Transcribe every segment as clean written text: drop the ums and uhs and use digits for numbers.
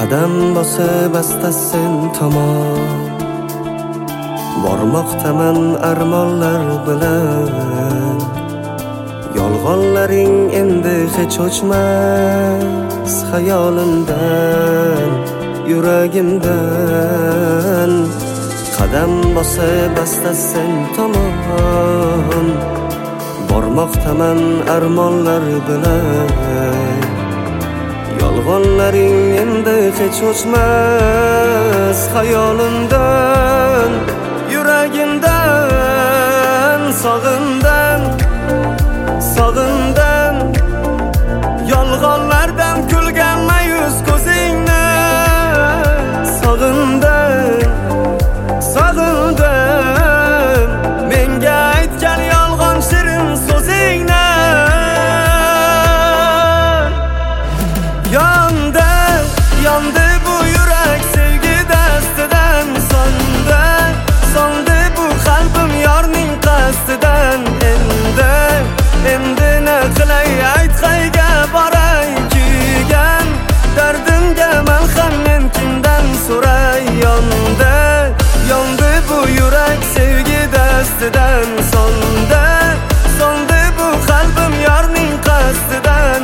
qadam bosib asta sen tomon bormoqdaman armonlar bilan. Yolg'onlaring endi hech o'chmas xayolimdan, yuragimdan. Qadam bosib asta sen tomon bormoqdaman armonlar bilan. Yolg'onlaring endi hech o'chmas xayolimdan, yuragimdan. Sog'indan, sog'indan, yolg'onlardan kulgan mayus ko'zingni. Sog'indan, sog'indan, menga aytgan yolg'on shirin so'zingni. Yondi bu yurak sevgi dastidan, so'ndi bu qalbim yorning qasdidan. Endi ne qilay ayt, qayga boray kuygan dardimga malham men kimdan so'ray. Yondi bu yurak sevgi dastidan, so'ndi bu qalbim yorning qasdidan.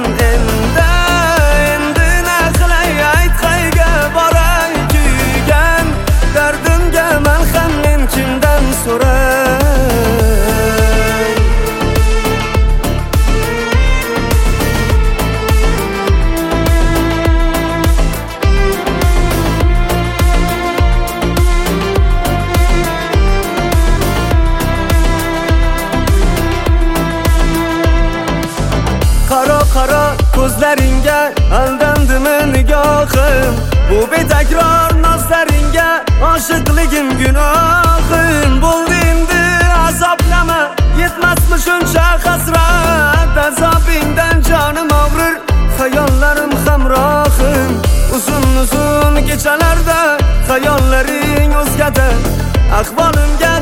Endi ne qilay ayt, qayga boray kuygan dardimga malham men kimdan so'ray. Qaro ko'zlaringga aldandimi nigohim? Bu betakror nozlaringga oshiqligim gunohim. Bo'ldi endi azoblama, yetmasmi shuncha hasrat? Azobingdan jonim og'rir, xayollarim hamrohim. Uzun kechalarda xayollaring o'zgada, ahvolimga